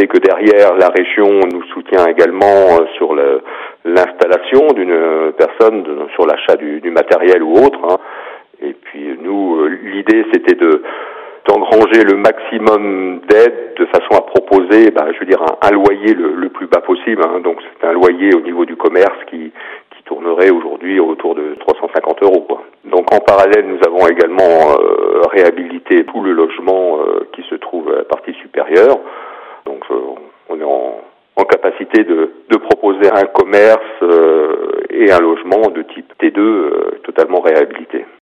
noter que derrière, la région nous soutient également sur l'installation d'une personne, sur l'achat du matériel ou autre. Hein. Et puis nous, l'idée c'était d'engranger le maximum d'aide de façon à proposer, un loyer le plus bas possible. Hein. Donc c'est un loyer au niveau du commerce qui tournerait aujourd'hui autour de 350 €. Quoi. Donc en parallèle, nous avons également réhabilité tout le logement qui se trouve à la partie supérieure. Donc on est en capacité de proposer un commerce et un logement de type T2 totalement réhabilité.